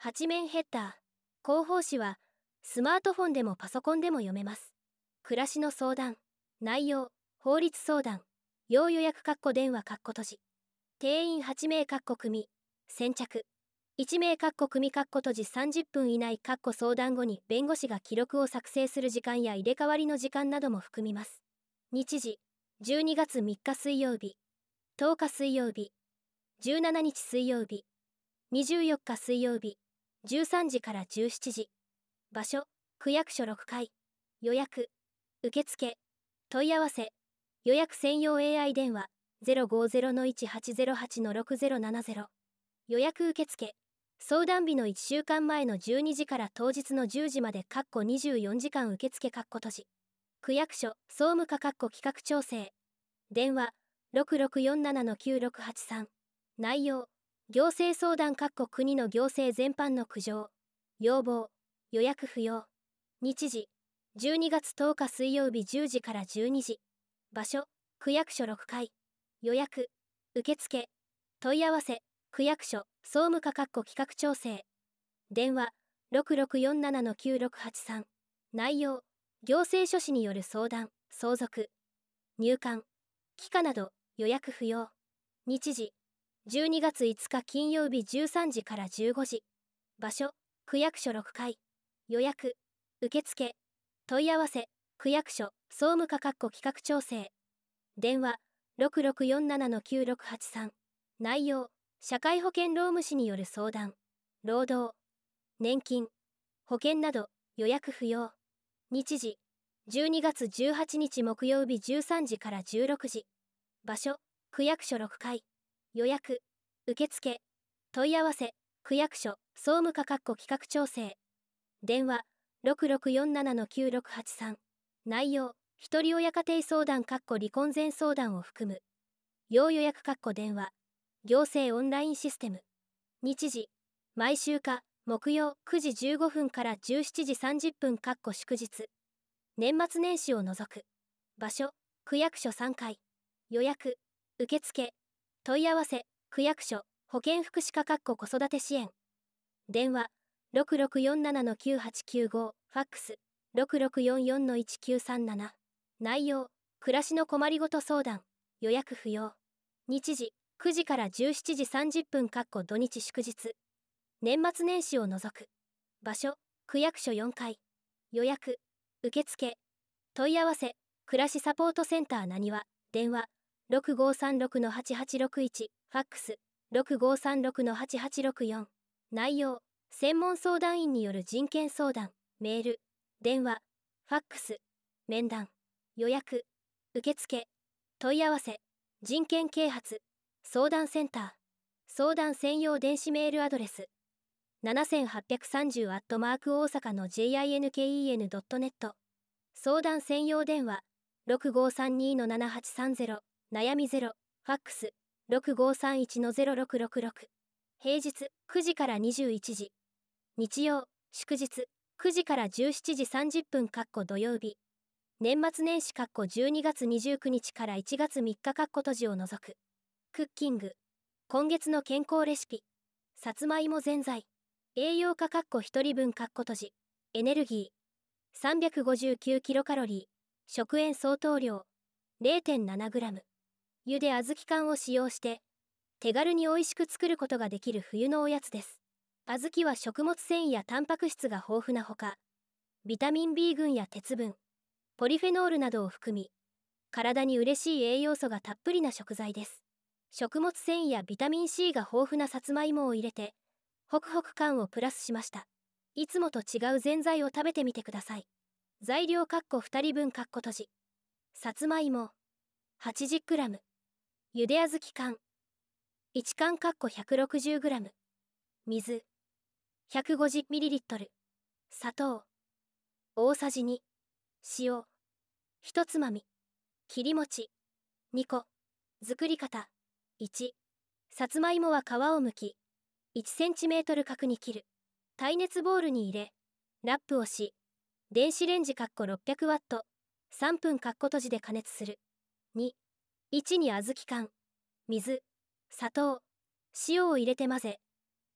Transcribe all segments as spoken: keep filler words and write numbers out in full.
はち面ヘッダー。広報誌はスマートフォンでもパソコンでも読めます。暮らしの相談、内容、法律相談、要予約（電話）閉じ。定員はち名組、先着。いち名組閉じさんじゅっぷん以内相談後に弁護士が記録を作成する時間や入れ替わりの時間なども含みます。日時、じゅうにがつみっか水曜日、とおか水曜日、じゅうしちにち水曜日、にじゅうよっか水曜日、じゅうさんじからじゅうしちじ。場所、区役所ろっかい。予約、受付、問い合わせ、予約専用 エーアイ 電話 ゼロごゼロのいちはちゼロはちのろくゼロななゼロ。予約受付、相談日のいっしゅうかんまえのじゅうにじから当日のじゅうじまでにじゅうよじかん受付閉じ。区役所、総務課企画調整。電話、ろくろくよんななのきゅうろくはちさん。内容、行政相談国の行政全般の苦情、要望、予約不要。日時、じゅうにがつとおか水曜日じゅうじからじゅうにじ。場所、区役所ろっかい。予約、受付、問い合わせ、区役所、総務課企画調整。電話、ろくろくよんななのきゅうろくはちさん。内容、行政書士による相談、相続、入管、帰化など、予約不要。日時、じゅうにがついつか金曜日じゅうさんじからじゅうごじ。場所、区役所ろっかい。予約、受付、問い合わせ、区役所、総務課企画調整。電話、ろくろくよんななのきゅうろくはちさん。内容、社会保険労務士による相談、労働、年金、保険など、予約不要。日時、じゅうにがつじゅうはちにち木曜日じゅうさんじからじゅうろくじ。場所、区役所ろっかい。予約、受付、問い合わせ、区役所、総務課企画調整。電話、ろくろくよんななのきゅうろくはちさん。内容、一人親家庭相談離婚前相談を含む。要予約電話、行政オンラインシステム。日時、毎週火、木曜くじじゅうごふんからじゅうしちじさんじゅっぷん祝日。年末年始を除く。場所、区役所さんかい。予約、受付、問い合わせ、区役所、保健福祉課子育て支援。電話、ろくろくよんななのきゅうはちきゅうご、ファックス、ろくろくよんよんのいちきゅうさんなな。内容、暮らしの困りごと相談、予約不要。日時、くじからじゅうしちじさんじゅっぷん土日祝日。年末年始を除く。場所、区役所よんかい。予約、受付、問い合わせ、暮らしサポートセンターなにわ。電話、ろくごさんろくのはちはちろくいち、ファックス、ろくごさんろくのはちはちろくよん。内容、専門相談員による人権相談、メール、電話、ファックス、面談、予約、受付、問い合わせ、人権啓発、相談センター、相談専用電子メールアドレス、ななはっさんゼロアットマーク大阪の ジェイアイエヌケーイーエヌドットネット。相談専用電話、ろくごさんにのななはちさんゼロ、悩みゼロ、ファックス、ろくごさんいちのゼロろくろくろく。平日、くじからにじゅういちじ。日曜、祝日、くじからじゅうしちじさんじゅっぷん土曜日。年末年始じゅうにがつにじゅうくにちからいちがつみっか閉じを除く。クッキング。今月の健康レシピ。さつまいもぜんざい。栄養価ひとりぶん閉じ。エネルギー。さんびゃくごじゅうきゅうキロカロリー。食塩相当量。れいてんななグラム。ゆで小豆缶を使用して、手軽に美味しく作ることができる冬のおやつです。小豆は食物繊維やタンパク質が豊富なほか、ビタミン ビー 群や鉄分、ポリフェノールなどを含み、体に嬉しい栄養素がたっぷりな食材です。食物繊維やビタミン シー が豊富なさつまいもを入れて、ホクホク感をプラスしました。いつもと違うぜんざいを食べてみてください。材料ふたりぶん閉じ。さつまいも はちじゅっグラム。ゆで小豆缶いち缶ひゃくろくじゅうグラム。水 ひゃくごじゅうミリリットル。砂糖大さじに。塩ひとつまみ。切り餅にこ。作り方いち。さつまいもは皮を剥き、いちセンチメートル角に切る。耐熱ボウルに入れ、ラップをし、電子レンジろっぴゃくワット、さんぷん閉じで加熱する。に。いちに小豆缶、水、砂糖、塩を入れて混ぜ、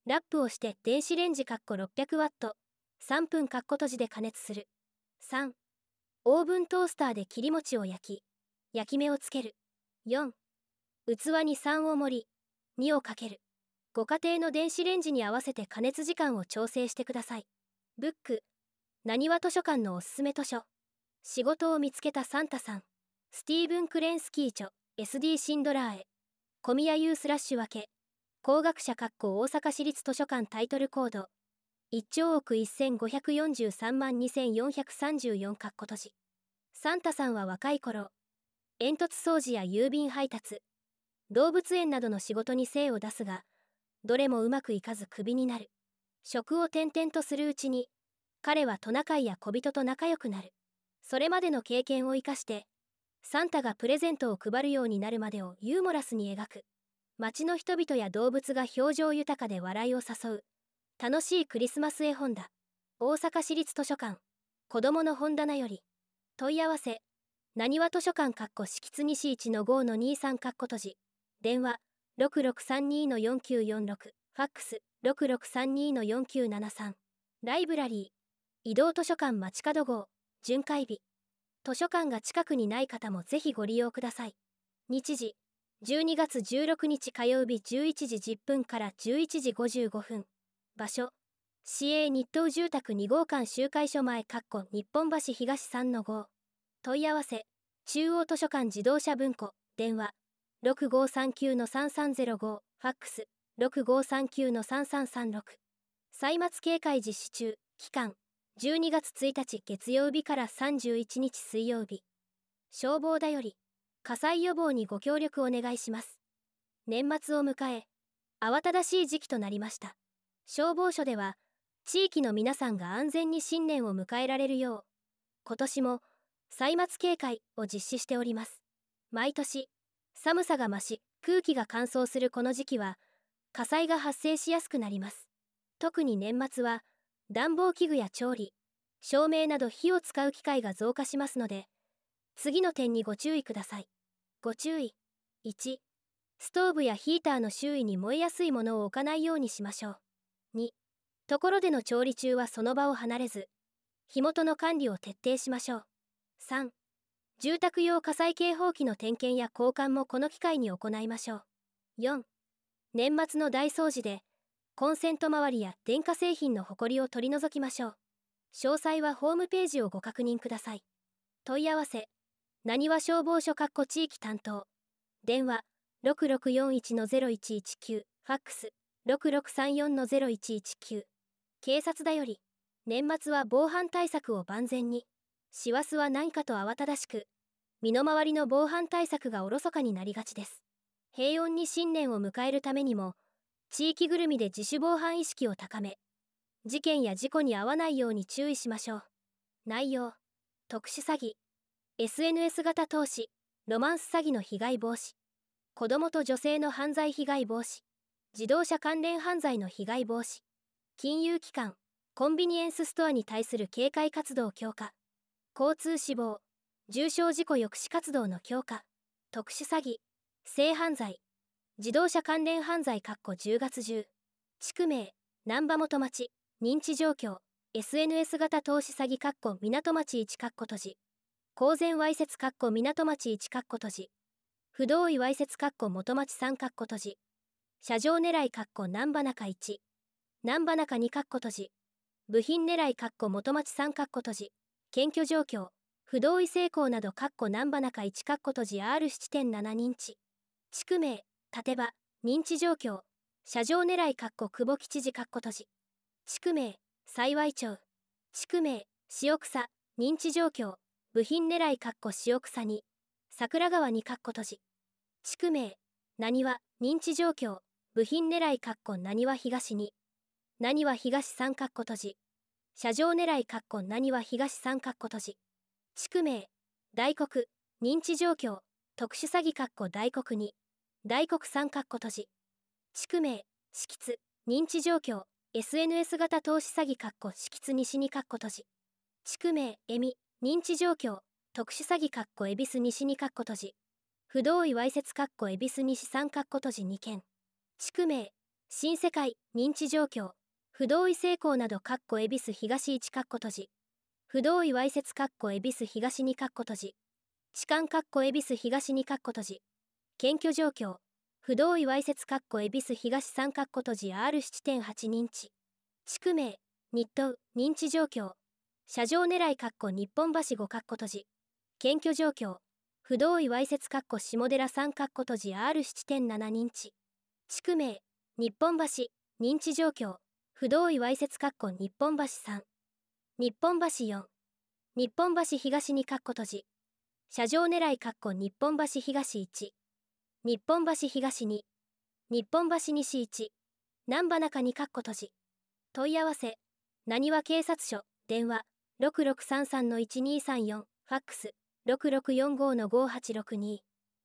ラップをして電子レンジろっぴゃくワットさんぷん閉じで加熱する。さんオーブントースターで切り餅を焼き焼き目をつける。よん器にさんを盛りにをかける。ご家庭の電子レンジに合わせて加熱時間を調整してください。ブックなにわ図書館のおすすめ図書。仕事を見つけたサンタさん。スティーブン・クレンスキー著 エスディー シンドラーへ小宮優スラッシュ分け工学者大阪市立図書館タイトルコードいちちょうおくせんごひゃくよんじゅうさんまんにせんよんひゃくさんじゅうよん閉じ。サンタさんは若い頃煙突掃除や郵便配達動物園などの仕事に精を出すがどれもうまくいかずクビになる。職を転々とするうちに彼はトナカイや小人と仲良くなる。それまでの経験を生かしてサンタがプレゼントを配るようになるまでをユーモラスに描く街の人々や動物が表情豊かで笑いを誘う楽しいクリスマス絵本だ。大阪市立図書館子どもの本棚より。問い合わせなにわ図書館敷津西 いちのごのにさん閉じ。電話 ろくろくさんにのよんきゅうよんろく ファックス ろくろくさんにのよんきゅうななさん。ライブラリー移動図書館街角号巡回日。図書館が近くにない方もぜひご利用ください。日時じゅうにがつじゅうろくにち火曜日じゅういちじじゅっぷんからじゅういちじごじゅうごふん。場所市営日東住宅にごうかん集会所前日本橋東さんのご。問い合わせ中央図書館自動車文庫電話 ろくごさんきゅうのさんさんゼロご ファックス ろくごさんきゅうのさんさんさんろく。歳末警戒実施中。期間じゅうにがつついたち月曜日からさんじゅういちにち水曜日。消防だより火災予防にご協力お願いします。年末を迎え慌ただしい時期となりました。消防署では地域の皆さんが安全に新年を迎えられるよう今年も歳末警戒を実施しております。毎年寒さが増し空気が乾燥するこの時期は火災が発生しやすくなります。特に年末は暖房器具や調理照明など火を使う機会が増加しますので次の点にご注意ください。ご注意いちストーブやヒーターの周囲に燃えやすいものを置かないようにしましょう。にところでの調理中はその場を離れず火元の管理を徹底しましょう。さん住宅用火災警報器の点検や交換もこの機会に行いましょう。よん年末の大掃除でコンセント周りや電化製品のほこりを取り除きましょう。詳細はホームページをご確認ください。問い合わせなにわ消防署地域担当電話 ろくろくよんいちのゼロいちいちきゅう ファックス ろくろくさんよんのゼロいちいちきゅう。警察だより年末は防犯対策を万全に。師走は何かと慌ただしく身の回りの防犯対策がおろそかになりがちです。平穏に新年を迎えるためにも地域ぐるみで自主防犯意識を高め事件や事故に遭わないように注意しましょう。内容特殊詐欺 エスエヌエス 型投資ロマンス詐欺の被害防止子どもと女性の犯罪被害防止自動車関連犯罪の被害防止金融機関コンビニエンスストアに対する警戒活動強化交通死亡重傷事故抑止活動の強化特殊詐欺性犯罪自動車関連犯罪じゅうがつ中地区名難波元町認知状況 エスエヌエス 型投資詐欺港町いち閉じ公然わいせつ港町いち閉じ不同意わいせつ元町さん閉じ車上狙い難波中いち難波中に閉じ部品狙い元町さん閉じ検挙状況不同意性交など難波中いち閉じ アールななてんなな 認知地区名立場認知状況車上狙い久保吉次閉じ地区名幸町地区名塩草認知状況部品狙い塩草に桜川に閉じ地区名なにわ認知状況部品狙いなにわ東になにわ東さん閉じ車上狙いなにわ東さん閉じ地区名大黒認知状況特殊詐欺大黒に大黒さん閉じ地区名敷津認知状況 エスエヌエス 型投資詐欺敷津西に閉じ地区名恵美認知状況特殊詐欺恵比寿西に閉じ不同意わいせつ恵比寿西さん閉じに件地区名新世界認知状況不同意成功などかっこ恵比寿東いちかっこ閉じ不同意わいせつかっこ恵比寿東にかっこ閉じ痴漢かっこ恵比寿東にかっこ閉じ検挙状況不同意わいせつかっこ恵比寿東さんかっこ閉じ アールななてんはち 認知地区名日東認知状況車上狙いかっこ日本橋ごかっこ閉じ検挙状況不同意わいせつかっこ下寺さんかっこ閉じ アールななてんなな 認知地区名日本橋認知状況不同意わいせつかっこ日本橋さん日本橋よん日本橋東にかっこ閉じ車上狙いかっこ日本橋東いち日本橋東に日本橋西いち難波中にかっこ閉じ問い合わせなにわ警察署電話 ろくろくさんさんのいちにさんよん ファックス ろくろくよんごのごはちろくに